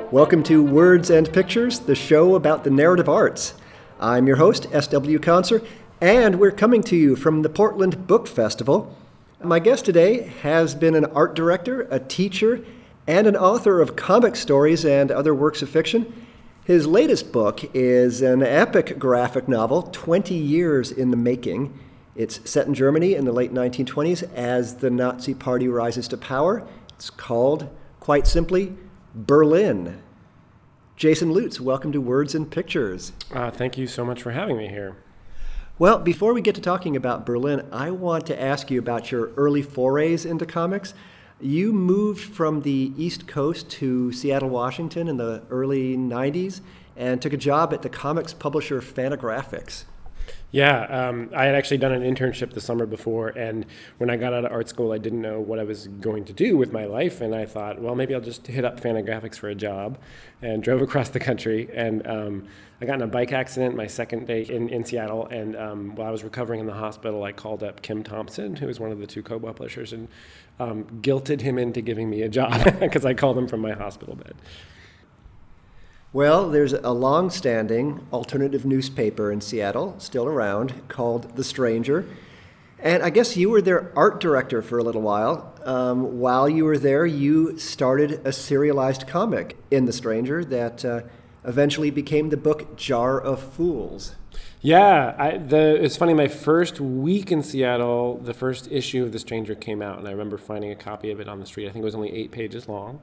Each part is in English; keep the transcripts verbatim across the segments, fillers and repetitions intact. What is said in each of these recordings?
Welcome to Words and Pictures, the show about the narrative arts. I'm your host, S W Conser, and we're coming to you from the Portland Book Festival. My guest today has been an art director, a teacher, and an author of comic stories and other works of fiction. His latest book is an epic graphic novel, twenty years in the making. It's set in Germany in the late nineteen twenties as the Nazi Party rises to power. It's called, quite simply, Berlin. Jason Lutz, welcome to Words and Pictures. Uh, thank you so much for having me here. Well, before we get to talking about Berlin, I want to ask you about your early forays into comics. You moved from the East Coast to Seattle, Washington in the early nineties and took a job at the comics publisher Fantagraphics. Yeah, um, I had actually done an internship the summer before, and when I got out of art school, I didn't know what I was going to do with my life, and I thought, well, maybe I'll just hit up Fantagraphics for a job, and drove across the country, and um, I got in a bike accident my second day in, in Seattle, and um, while I was recovering in the hospital, I called up Kim Thompson, who was one of the two co-publishers, and um, guilted him into giving me a job, because I called him from my hospital bed. Well, there's a long-standing alternative newspaper in Seattle, still around, called The Stranger. And I guess you were their art director for a little while. Um, while you were there, you started a serialized comic in The Stranger that uh, eventually became the book Jar of Fools. Yeah, I, the, it's funny, my first week in Seattle, the first issue of The Stranger came out, and I remember finding a copy of it on the street. I think it was only eight pages long.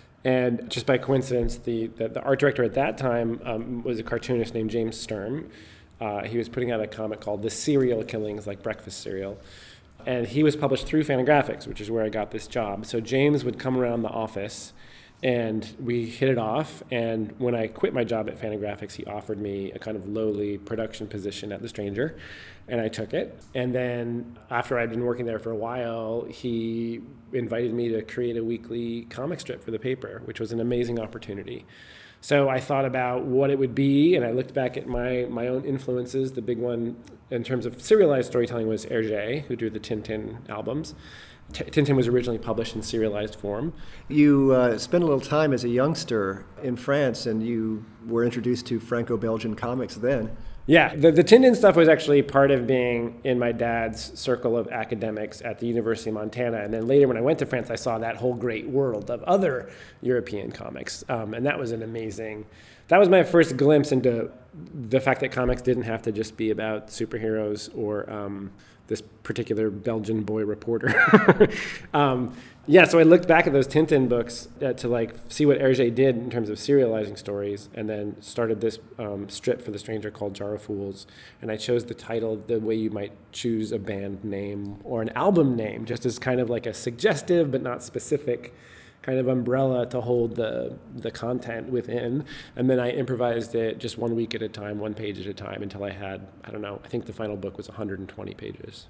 And just by coincidence, the, the, the art director at that time um, was a cartoonist named James Sturm. Uh, he was putting out a comic called The Serial Killings, like breakfast cereal. And he was published through Fantagraphics, which is where I got this job. So James would come around the office, and we hit it off. And when I quit my job at Fantagraphics, he offered me a kind of lowly production position at The Stranger, and I took it. And then after I'd been working there for a while, he invited me to create a weekly comic strip for the paper, which was an amazing opportunity. So I thought about what it would be, and I looked back at my, my own influences. The big one in terms of serialized storytelling was Hergé, who drew the Tintin albums. T- Tintin was originally published in serialized form. You uh, spent a little time as a youngster in France, and you were introduced to Franco-Belgian comics then. Yeah, the, the Tintin stuff was actually part of being in my dad's circle of academics at the University of Montana. And then later when I went to France, I saw that whole great world of other European comics. Um, and that was an amazing, that was my first glimpse into the fact that comics didn't have to just be about superheroes or um, this particular Belgian boy reporter. um, yeah, so I looked back at those Tintin books uh, to like see what Hergé did in terms of serializing stories, and then started this um, strip for The Stranger called Jar of Fools. And I chose the title the way you might choose a band name or an album name, just as kind of like a suggestive but not specific kind of umbrella to hold the the content within. And then I improvised it just one week at a time, one page at a time, until I had, I don't know, I think the final book was one hundred twenty pages.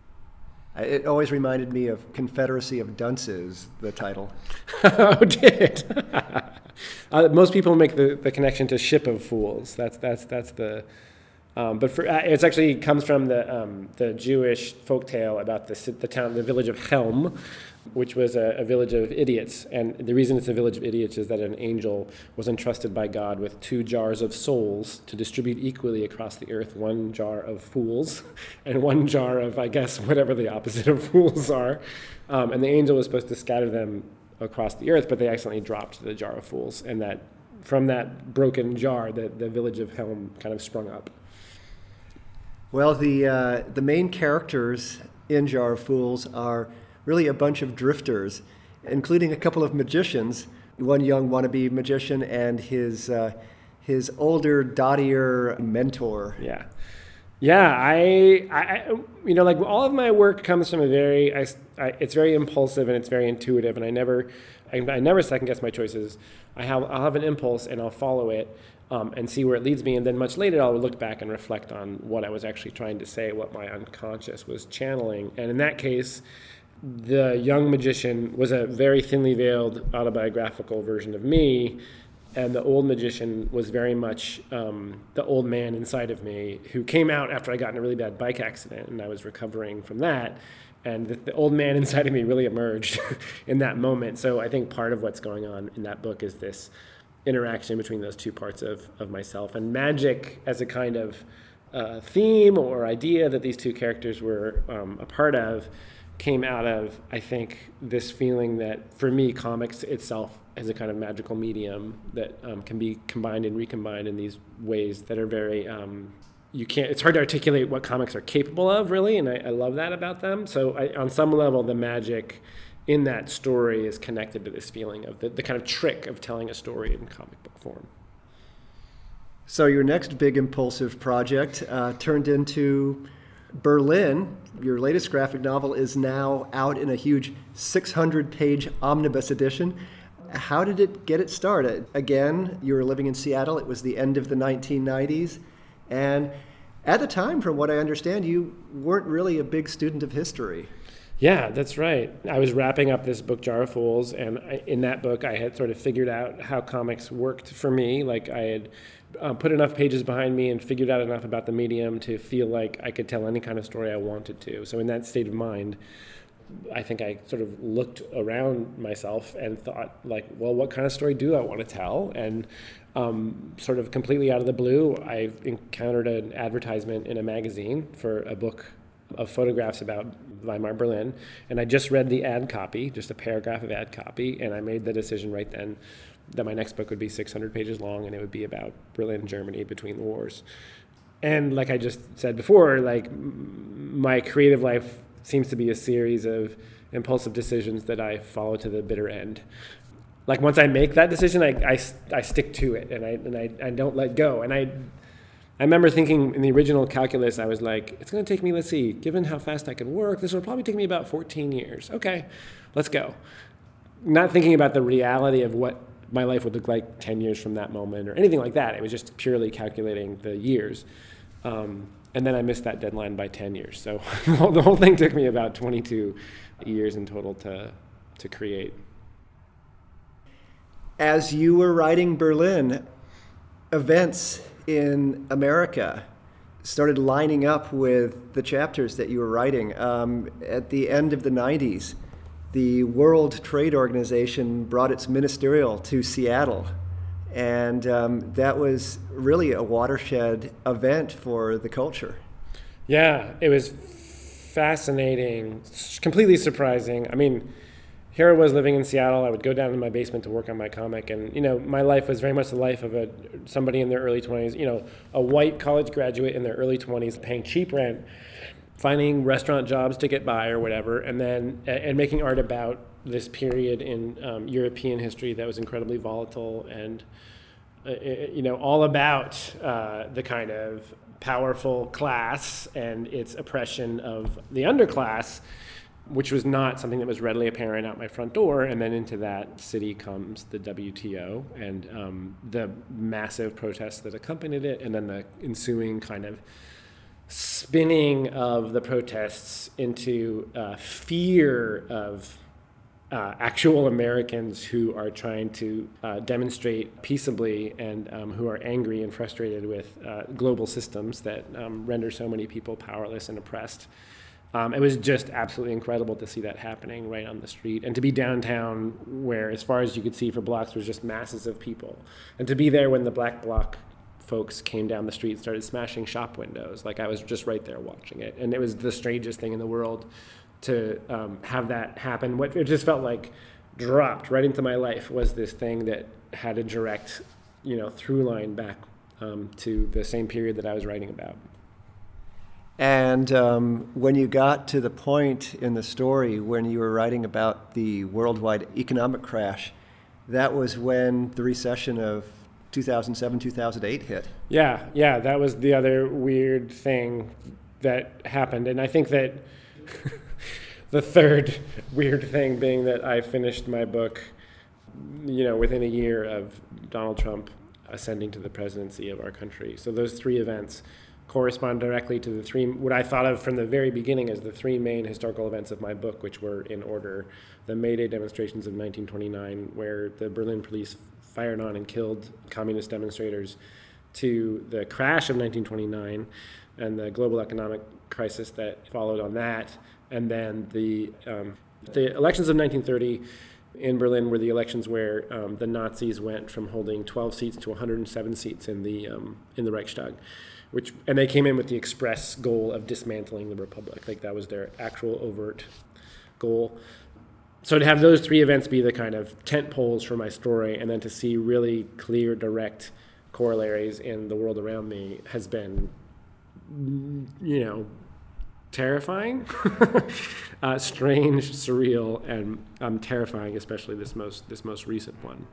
It always reminded me of Confederacy of Dunces, the title. Oh, did it? uh, most people make the, the connection to Ship of Fools. That's that's that's the. Um, but for, uh, it's actually comes from the um, the Jewish folktale about the the town, the village of Helm, which was a, a village of idiots. And the reason it's a village of idiots is that an angel was entrusted by God with two jars of souls to distribute equally across the earth, one jar of fools and one jar of, I guess, whatever the opposite of fools are. Um, and the angel was supposed to scatter them across the earth, but they accidentally dropped the jar of fools. And that from that broken jar, the, the village of Helm kind of sprung up. Well, the uh, the main characters in Jar of Fools are really a bunch of drifters, including a couple of magicians, one young wannabe magician and his uh, his older, dottier mentor. Yeah. Yeah, I, I, you know, like all of my work comes from a very, I, I, it's very impulsive and it's very intuitive, and I never, I, I never second guess my choices. I have, I'll have an impulse and I'll follow it. Um, and see where it leads me, and then much later I'll look back and reflect on what I was actually trying to say, what my unconscious was channeling. And in that case, the young magician was a very thinly veiled autobiographical version of me, and the old magician was very much um, the old man inside of me who came out after I got in a really bad bike accident, and I was recovering from that. And the, the old man inside of me really emerged in that moment. So I think part of what's going on in that book is this interaction between those two parts of, of myself. And magic as a kind of uh, theme or idea that these two characters were um, a part of came out of, I think, this feeling that, for me, comics itself is a kind of magical medium that um, can be combined and recombined in these ways that are very, um, you can't, it's hard to articulate what comics are capable of, really, and I, I love that about them. So I, on some level, the magic in that story is connected to this feeling of the, the kind of trick of telling a story in comic book form. So your next big impulsive project uh, turned into Berlin. Your latest graphic novel is now out in a huge six hundred page omnibus edition. How did it get its start? Again, you were living in Seattle. It was the end of the nineteen nineties. And at the time, from what I understand, you weren't really a big student of history. Yeah, that's right. I was wrapping up this book, Jar of Fools, and I, in that book, I had sort of figured out how comics worked for me. Like, I had uh, put enough pages behind me and figured out enough about the medium to feel like I could tell any kind of story I wanted to. So in that state of mind, I think I sort of looked around myself and thought, like, well, what kind of story do I want to tell? And um, sort of completely out of the blue, I encountered an advertisement in a magazine for a book of photographs about Weimar Berlin, and I just read the ad copy, just a paragraph of ad copy, and I made the decision right then that my next book would be six hundred pages long, and it would be about Berlin, Germany between the wars. And like I just said before, like my creative life seems to be a series of impulsive decisions that I follow to the bitter end. Like once I make that decision, I, I, I stick to it, and I and I, I don't let go. And I I remember thinking in the original calculus, I was like, it's going to take me, let's see, given how fast I can work, this will probably take me about fourteen years. Okay, let's go. Not thinking about the reality of what my life would look like ten years from that moment or anything like that. It was just purely calculating the years. Um, and then I missed that deadline by ten years. So the whole thing took me about twenty-two years in total to to create. As you were writing Berlin, events in America started lining up with the chapters that you were writing. Um, at the end of the nineties, the World Trade Organization brought its ministerial to Seattle. And um, that was really a watershed event for the culture. Yeah, it was fascinating, completely surprising. I mean, here I was living in Seattle. I would go down in my basement to work on my comic, and you know, my life was very much the life of a somebody in their early twenties. You know, a white college graduate in their early twenties, paying cheap rent, finding restaurant jobs to get by or whatever, and then and making art about this period in um, European history that was incredibly volatile and uh, you know, all about uh, the kind of powerful class and its oppression of the underclass, which was not something that was readily apparent out my front door. And then into that city comes the W T O and um, the massive protests that accompanied it, and then the ensuing kind of spinning of the protests into uh, fear of uh, actual Americans who are trying to uh, demonstrate peaceably and um, who are angry and frustrated with uh, global systems that um, render so many people powerless and oppressed. Um, it was just absolutely incredible to see that happening right on the street, and to be downtown where, as far as you could see for blocks, was just masses of people. And to be there when the Black Bloc folks came down the street and started smashing shop windows. Like, I was just right there watching it. And it was the strangest thing in the world to um, have that happen. What it just felt like dropped right into my life was this thing that had a direct, you know, through line back um, to the same period that I was writing about. And um, when you got to the point in the story when you were writing about the worldwide economic crash, that was when the recession of two thousand seven, two thousand eight hit. Yeah, yeah, that was the other weird thing that happened. And I think that the third weird thing being that I finished my book, you know, within a year of Donald Trump ascending to the presidency of our country. So those three events correspond directly to the three, what I thought of from the very beginning as the three main historical events of my book, which were in order: the May Day demonstrations of nineteen twenty-nine, where the Berlin police fired on and killed communist demonstrators, to the crash of nineteen twenty-nine and the global economic crisis that followed on that, and then the um, the elections of nineteen thirty in Berlin were the elections where um, the Nazis went from holding twelve seats to one hundred seven seats in the um, in the Reichstag, which and they came in with the express goal of dismantling the Republic. Like that was their actual overt goal. So to have those three events be the kind of tent poles for my story, and then to see really clear, direct corollaries in the world around me has been, you know, terrifying, uh, strange, surreal, and um, terrifying, especially this most this most recent one.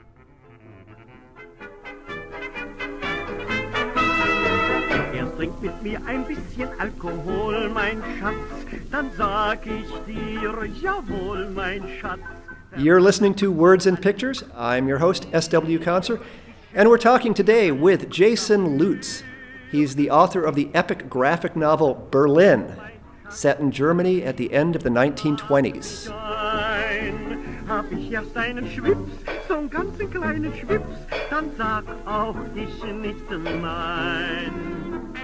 Trink mit mir ein bisschen Alkohol, mein Schatz, dann sag ich dir, jawohl, mein Schatz. You're listening to Words and Pictures. I'm your host, S W Conser, and we're talking today with Jason Lutz. He's the author of the epic graphic novel Berlin, set in Germany at the end of the nineteen twenties. Hab ich erst einen Schwips, so'n ganzen kleinen Schwips, dann sag auch ich nicht nein.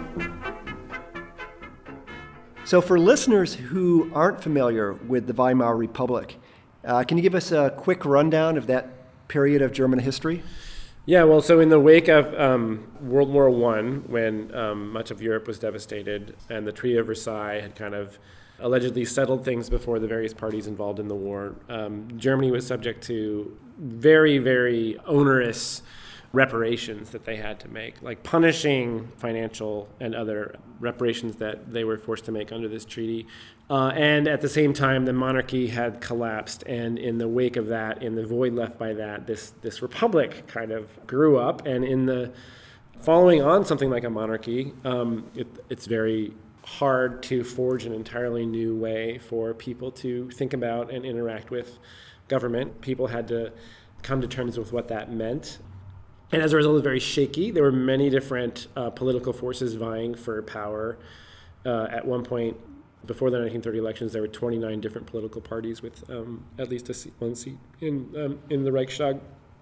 So for listeners who aren't familiar with the Weimar Republic, uh, can you give us a quick rundown of that period of German history? Yeah, well, so in the wake of um, World War One, when um, much of Europe was devastated and the Treaty of Versailles had kind of allegedly settled things before the various parties involved in the war, um, Germany was subject to very, very onerous reparations that they had to make, like punishing financial and other reparations that they were forced to make under this treaty. Uh, and at the same time, the monarchy had collapsed, and in the wake of that, in the void left by that, this this republic kind of grew up. And in the following on something like a monarchy, um, it, it's very hard to forge an entirely new way for people to think about and interact with government. People had to come to terms with what that meant. And as a result, it was very shaky. There were many different uh, political forces vying for power. Uh, at one point, before the nineteen thirty elections, there were twenty-nine different political parties with um, at least a seat, one seat in um, in the Reichstag.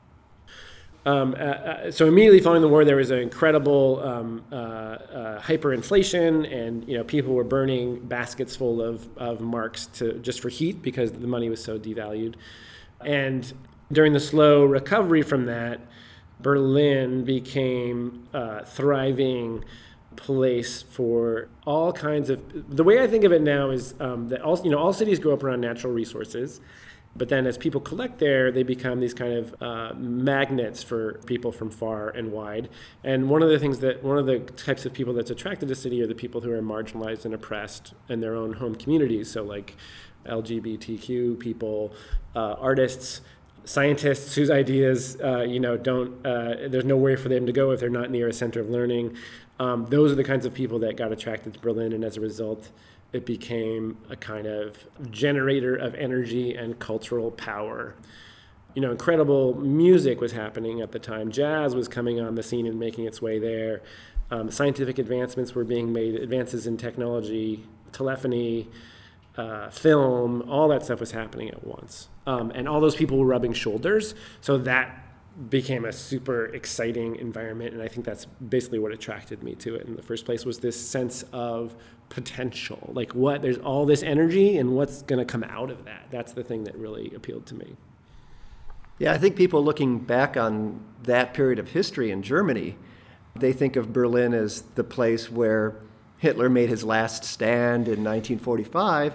Um, uh, uh, so immediately following the war, there was an incredible um, uh, uh, hyperinflation, and you know people were burning baskets full of, of marks to just for heat because the money was so devalued. And during the slow recovery from that, Berlin became a thriving place for all kinds of. The way I think of it now is um, that all you know all cities grow up around natural resources. But then as people collect there, they become these kind of uh, magnets for people from far and wide. And one of the things that, one of the types of people that's attracted to the city are the people who are marginalized and oppressed in their own home communities. So like L G B T Q people, uh, artists, scientists whose ideas, uh, you know, don't, uh, there's nowhere for them to go if they're not near a center of learning. Um, those are the kinds of people that got attracted to Berlin, and as a result, it became a kind of generator of energy and cultural power. You know, incredible music was happening at the time. Jazz was coming on the scene and making its way there. Um, scientific advancements were being made, advances in technology, telephony, uh, film, all that stuff was happening at once. Um, and all those people were rubbing shoulders, so that became a super exciting environment, and I think that's basically what attracted me to it in the first place, was this sense of potential. Like what, there's all this energy, and what's going to come out of that? That's the thing that really appealed to me. Yeah, I think people looking back on that period of history in Germany, they think of Berlin as the place where Hitler made his last stand in nineteen forty-five.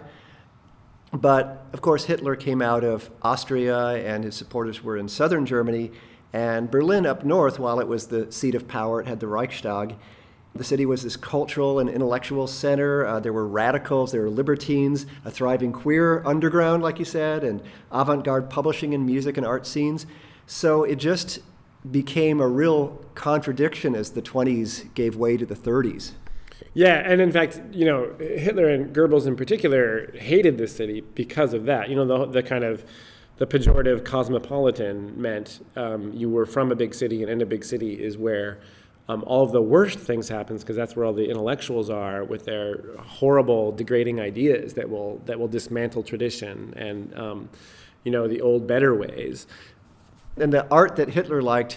But, of course, Hitler came out of Austria, and his supporters were in southern Germany. And Berlin up north, while it was the seat of power, it had the Reichstag. The city was this cultural and intellectual center. Uh, there were radicals, there were libertines, a thriving queer underground, like you said, and avant-garde publishing and music and art scenes. So it just became a real contradiction as the twenties gave way to the thirties. Yeah, and in fact, you know, Hitler and Goebbels in particular hated this city because of that. You know, the the kind of the pejorative cosmopolitan meant um, you were from a big city, and in a big city is where um, all of the worst things happens, because that's where all the intellectuals are with their horrible, degrading ideas that will that will dismantle tradition and um, you know, the old better ways. And the art that Hitler liked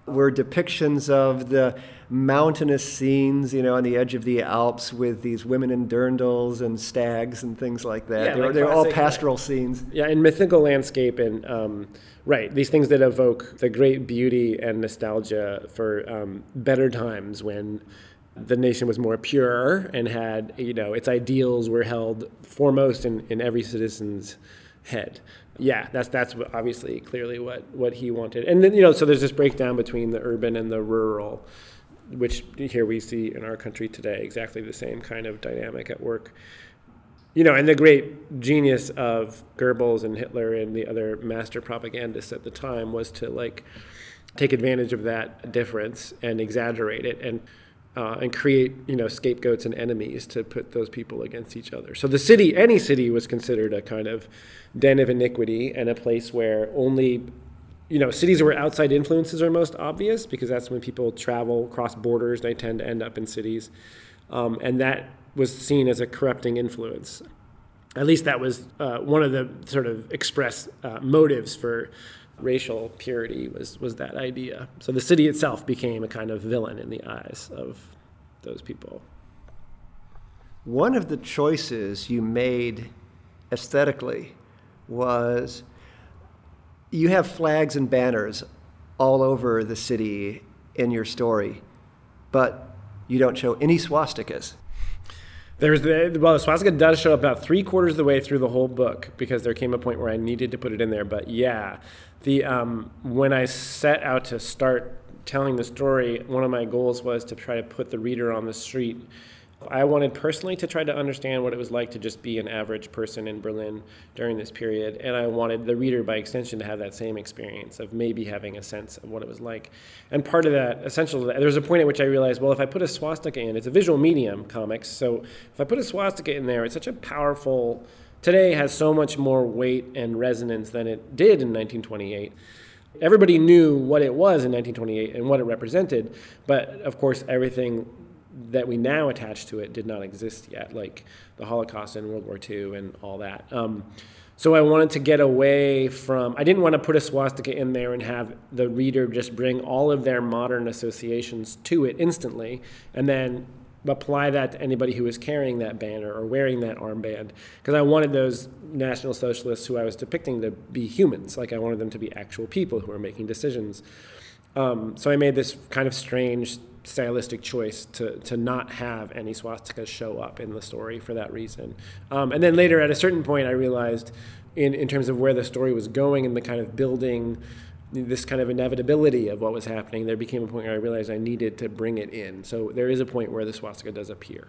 were depictions of the mountainous scenes, you know, on the edge of the Alps with these women in dirndls and stags and things like that. Yeah, they were, like they were all classic, pastoral right. scenes. Yeah, and mythical landscape and, um, right, these things that evoke the great beauty and nostalgia for um, better times when the nation was more pure and had, you know, its ideals were held foremost in, in every citizen's head. Yeah, that's that's what, obviously clearly what, what he wanted. And then, you know, so there's this breakdown between the urban and the rural, which here we see in our country today, exactly the same kind of dynamic at work. You know, and the great genius of Goebbels and Hitler and the other master propagandists at the time was to, like, take advantage of that difference and exaggerate it and uh, and create, you know, scapegoats and enemies to put those people against each other. So the city, any city, was considered a kind of den of iniquity and a place where only, you know, cities where outside influences are most obvious, because that's when people travel, cross borders, they tend to end up in cities. Um, and that was seen as a corrupting influence. At least that was uh, one of the sort of express uh, motives for racial purity was, was that idea. So the city itself became a kind of villain in the eyes of those people. One of the choices you made aesthetically was you have flags and banners all over the city in your story, but you don't show any swastikas. There's the, well, the swastika does show up about three quarters of the way through the whole book because there came a point where I needed to put it in there. But yeah, the um, when I set out to start telling the story, one of my goals was to try to put the reader on the street. I wanted personally to try to understand what it was like to just be an average person in Berlin during this period, and I wanted the reader, by extension, to have that same experience of maybe having a sense of what it was like. And part of that, essential to that, there was a point at which I realized, well, if I put a swastika in, it's a visual medium, comics, so if I put a swastika in there, it's such a powerful, today has so much more weight and resonance than it did in nineteen twenty-eight. Everybody knew what it was in nineteen twenty-eight and what it represented, but of course everything that we now attach to it did not exist yet, like the Holocaust and World War Two and all that. Um, so I wanted to get away from, I didn't want to put a swastika in there and have the reader just bring all of their modern associations to it instantly, and then apply that to anybody who was carrying that banner or wearing that armband, because I wanted those National Socialists who I was depicting to be humans, like I wanted them to be actual people who were making decisions. Um, so I made this kind of strange stylistic choice to to not have any swastikas show up in the story for that reason. Um, and then later, at a certain point, I realized in, in terms of where the story was going and the kind of building this kind of inevitability of what was happening, there became a point where I realized I needed to bring it in. So there is a point where the swastika does appear.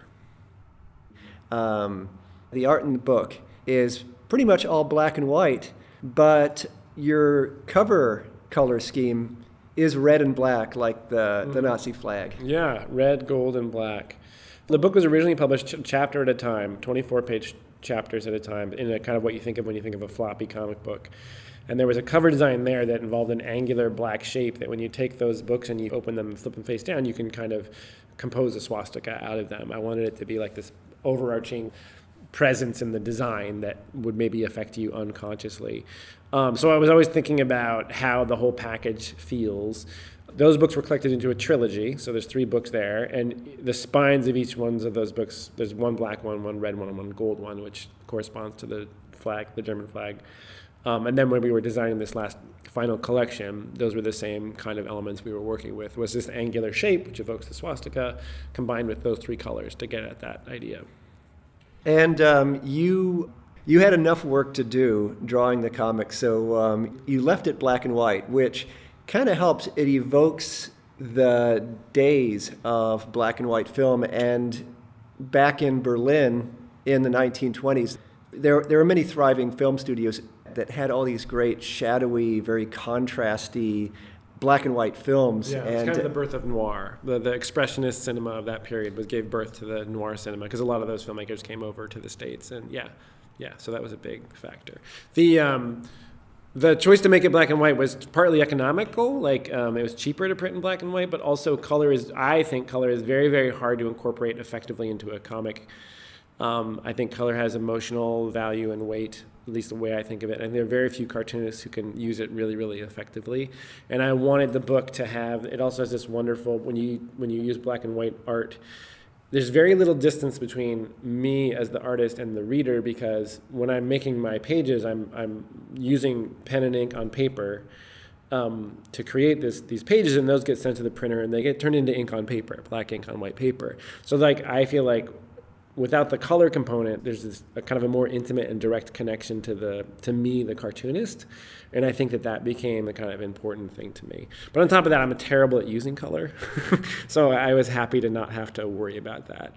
Um, the art in the book is pretty much all black and white, but your cover color scheme is red and black, like the, the Nazi flag. Yeah, red, gold, and black. The book was originally published ch- chapter at a time, twenty-four page chapters at a time, in a kind of what you think of when you think of a floppy comic book. And there was a cover design there that involved an angular black shape that when you take those books and you open them and flip them face down, you can kind of compose a swastika out of them. I wanted it to be like this overarching presence in the design that would maybe affect you unconsciously. Um, so I was always thinking about how the whole package feels. Those books were collected into a trilogy, so there's three books there, and the spines of each one of those books, there's one black one, one red one, and one gold one, which corresponds to the flag, the German flag. Um, and then when we were designing this last final collection, those were the same kind of elements we were working with, was this angular shape, which evokes the swastika, combined with those three colors to get at that idea. And um, you you had enough work to do drawing the comic, so um, you left it black and white, which kind of helps. It evokes the days of black and white film. And back in Berlin in the nineteen twenties, there, there were many thriving film studios that had all these great shadowy, very contrasty black and white films. Yeah, and it's kind of the birth of noir. The the expressionist cinema of that period was gave birth to the noir cinema because a lot of those filmmakers came over to the States, and yeah, yeah. So that was a big factor. The um, the choice to make it black and white was partly economical, like um, it was cheaper to print in black and white, but also color is. I think color is very very hard to incorporate effectively into a comic. Um, I think color has emotional value and weight at least the way I think of it. And there are very few cartoonists who can use it really, really effectively. And I wanted the book to have, it also has this wonderful, when you when you use black and white art, there's very little distance between me as the artist and the reader, because when I'm making my pages, I'm I'm using pen and ink on paper um, to create this these pages, and those get sent to the printer, and they get turned into ink on paper, black ink on white paper. So like I feel like without the color component, there's this a kind of a more intimate and direct connection to the to me, the cartoonist, and I think that that became a kind of important thing to me. But on top of that, I'm terrible at using color, so I was happy to not have to worry about that.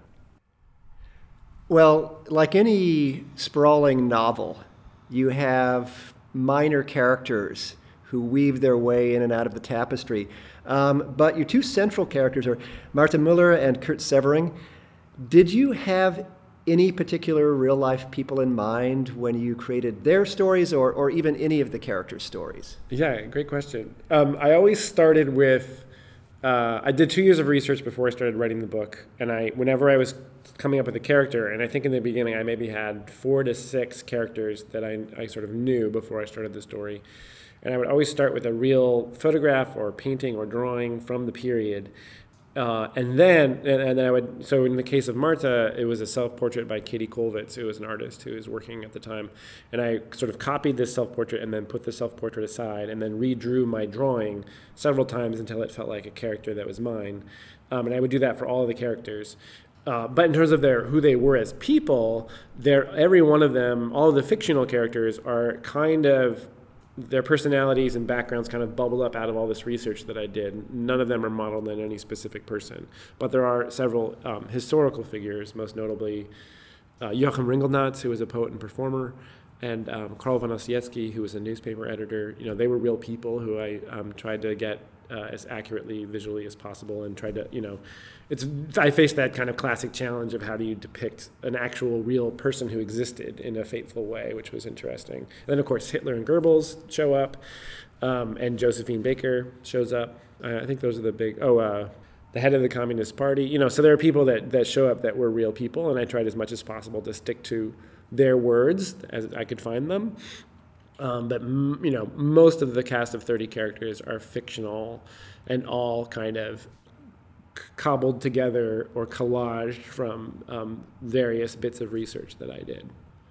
Well, like any sprawling novel, you have minor characters who weave their way in and out of the tapestry. Um, but your two central characters are Martha Muller and Kurt Severing. Did you have any particular real-life people in mind when you created their stories, or, or even any of the characters' stories? Yeah, great question. Um, I always started with, uh, I did two years of research before I started writing the book, and I, whenever I was coming up with a character, and I think in the beginning I maybe had four to six characters that I, I sort of knew before I started the story, and I would always start with a real photograph or painting or drawing from the period. Uh, and then, and, and then I would, so in the case of Martha, it was a self-portrait by Katie Kollwitz, who was an artist who was working at the time. And I sort of copied this self-portrait and then put the self-portrait aside and then redrew my drawing several times until it felt like a character that was mine. Um, and I would do that for all of the characters. Uh, but in terms of their who they were as people, they're, every one of them, all of the fictional characters are kind of, their personalities and backgrounds kind of bubble up out of all this research that I did. None of them are modeled on any specific person. But there are several um, historical figures, most notably uh, Joachim Ringelnatz, who was a poet and performer, and um, Karl von Ossietzky, who was a newspaper editor. You know, they were real people who I um, tried to get uh, as accurately visually as possible, and tried to, you know, it's I faced that kind of classic challenge of how do you depict an actual real person who existed in a faithful way, which was interesting. And then, of course, Hitler and Goebbels show up, um, and Josephine Baker shows up. Uh, I think those are the big, oh, uh, the head of the Communist Party. You know, so there are people that, that show up that were real people, and I tried as much as possible to stick to their words as I could find them. Um, but, you know, most of the cast of thirty characters are fictional and all kind of cobbled together or collaged from um, various bits of research that I did.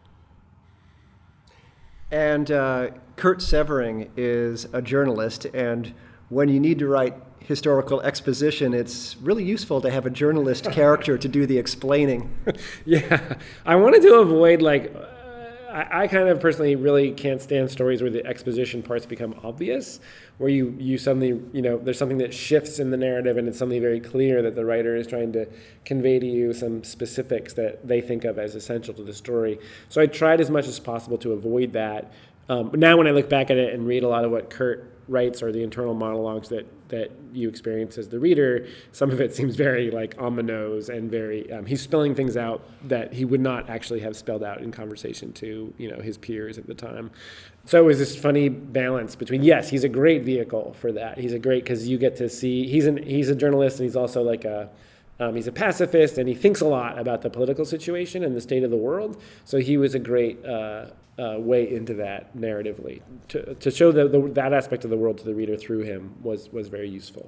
And uh, Kurt Severing is a journalist, and when you need to write historical exposition, it's really useful to have a journalist character to do the explaining. Yeah, I wanted to avoid, like, I, I kind of personally really can't stand stories where the exposition parts become obvious, where you, you suddenly, you know, there's something that shifts in the narrative and it's something very clear that the writer is trying to convey to you some specifics that they think of as essential to the story. So I tried as much as possible to avoid that. Um, but now when I look back at it and read a lot of what Kurt writes or the internal monologues that, that you experience as the reader, some of it seems very like on the nose and very, um, he's spelling things out that he would not actually have spelled out in conversation to, you know, his peers at the time. So it was this funny balance between, yes, he's a great vehicle for that. He's a great, because you get to see, he's an he's a journalist and he's also like a, um, he's a pacifist and he thinks a lot about the political situation and the state of the world. So he was a great uh, uh, way into that narratively. To, to show the, the, that aspect of the world to the reader through him was, was very useful.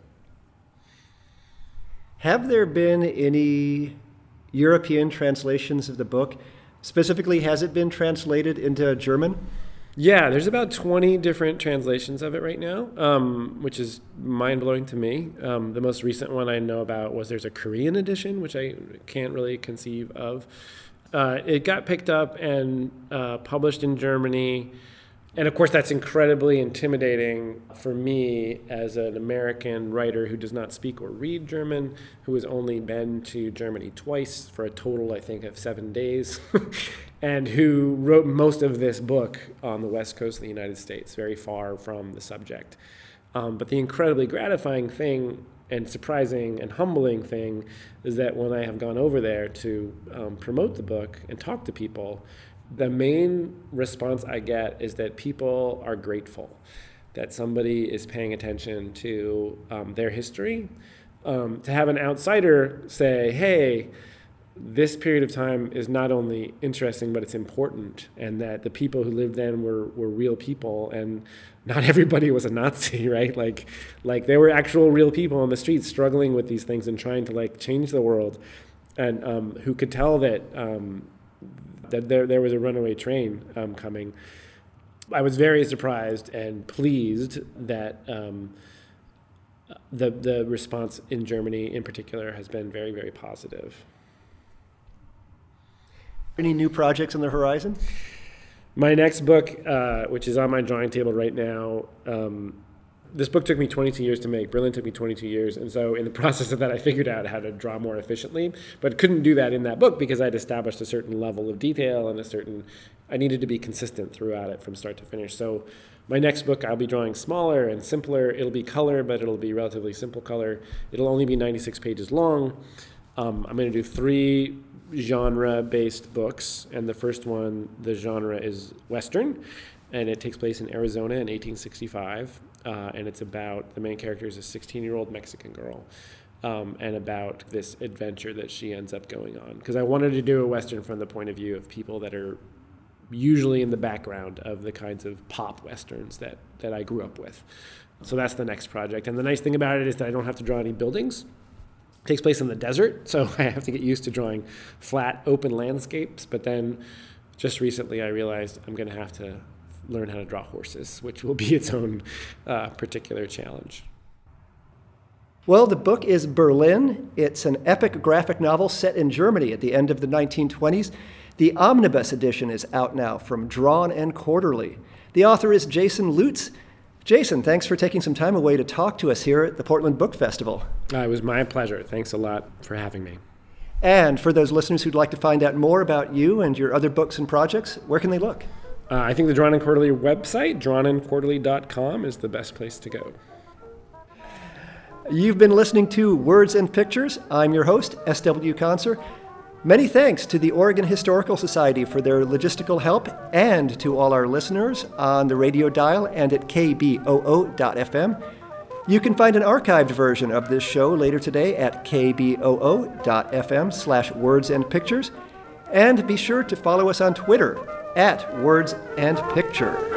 Have there been any European translations of the book? Specifically, has it been translated into German? Yeah, there's about twenty different translations of it right now, um, which is mind-blowing to me. Um, the most recent one I know about was there's a Korean edition, which I can't really conceive of. Uh, it got picked up and uh, published in Germany. And of course, that's incredibly intimidating for me as an American writer who does not speak or read German, who has only been to Germany twice for a total, I think, of seven days, and who wrote most of this book on the west coast of the United States, very far from the subject. Um, but the incredibly gratifying thing and surprising and humbling thing is that when I have gone over there to um, promote the book and talk to people, the main response I get is that people are grateful that somebody is paying attention to um, their history. Um, to have an outsider say, hey, this period of time is not only interesting, but it's important, and that the people who lived then were, were real people, and not everybody was a Nazi, right? Like, like there were actual real people on the streets struggling with these things and trying to like change the world, and um, who could tell that um, that there there was a runaway train um, coming. I was very surprised and pleased that um, the the response in Germany, in particular, has been very, very positive. Any new projects on the horizon? My next book, uh, which is on my drawing table right now, um, this book took me twenty-two years to make. Berlin took me twenty-two years. And so in the process of that, I figured out how to draw more efficiently, but couldn't do that in that book because I'd established a certain level of detail and a certain, I needed to be consistent throughout it from start to finish. So my next book, I'll be drawing smaller and simpler. It'll be color, but it'll be relatively simple color. It'll only be ninety-six pages long. Um, I'm going to do three genre-based books, and the first one, the genre is Western, and it takes place in Arizona in eighteen sixty-five, uh, and it's about, the main character is a sixteen-year-old Mexican girl, um, and about this adventure that she ends up going on. Because I wanted to do a Western from the point of view of people that are usually in the background of the kinds of pop Westerns that, that I grew up with. So that's the next project. And the nice thing about it is that I don't have to draw any buildings. It takes place in the desert, so I have to get used to drawing flat, open landscapes. But then just recently I realized I'm going to have to learn how to draw horses, which will be its own uh, particular challenge. Well, the book is Berlin. It's an epic graphic novel set in Germany at the end of the nineteen twenties. The omnibus edition is out now from Drawn and Quarterly. The author is Jason Lutz. Jason, thanks for taking some time away to talk to us here at the Portland Book Festival. Uh, it was my pleasure. Thanks a lot for having me. And for those listeners who'd like to find out more about you and your other books and projects, where can they look? Uh, I think the Drawn and Quarterly website, drawn and quarterly dot com, is the best place to go. You've been listening to Words and Pictures. I'm your host, S W Conser. Many thanks to the Oregon Historical Society for their logistical help, and to all our listeners on the radio dial and at K B O O dot F M. You can find an archived version of this show later today at K B O O dot F M slash Words and Pictures. And be sure to follow us on Twitter at Words and Picture.